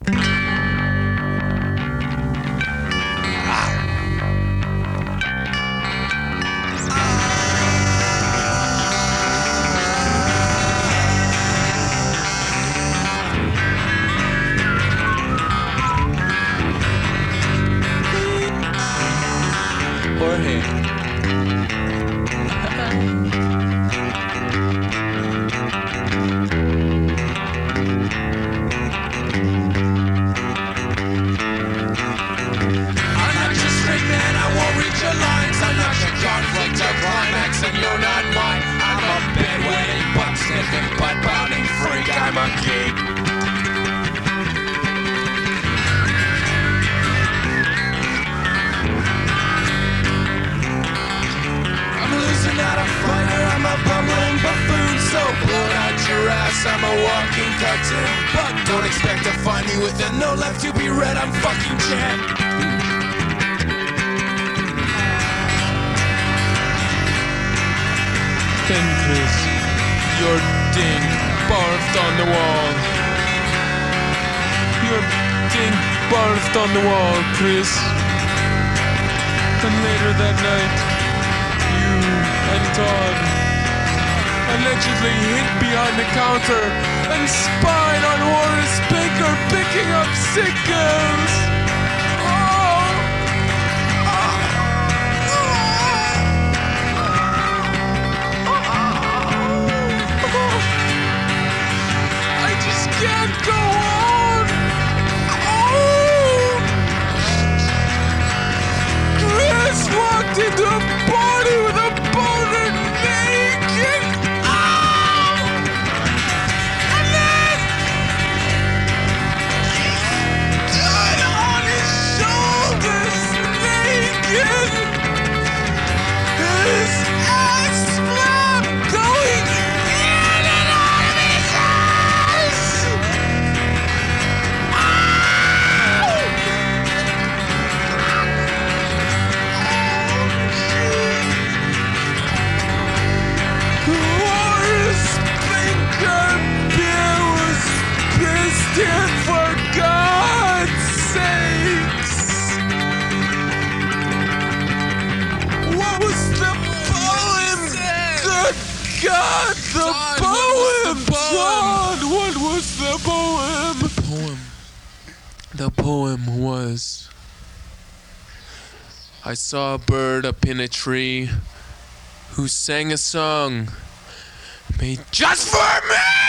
Jorge. And you're not mine. I'm a bedwetting, butt-sniffing, butt-pounding freak. I'm a geek. I'm losing out a fighter. I'm a bumbling buffoon. So blow out your ass. I'm a walking cartoon. But don't expect to find me with a no left to be read. I'm fucking champ. Then Chris, your ding barfed on the wall. Your ding barfed on the wall, Chris. And later that night, you and Todd allegedly hid behind the counter and spied on Horace Baker picking up sick girls. Can't go on! Oh! Chris walked into a party with a boner naked! Oh! And then he stood on his shoulders naked! His ass flap going in and out of his ass! For God's sakes! What was the poem? Good God, the poem! John, what was the poem? The poem was, I saw a bird up in a tree who sang a song made just for me!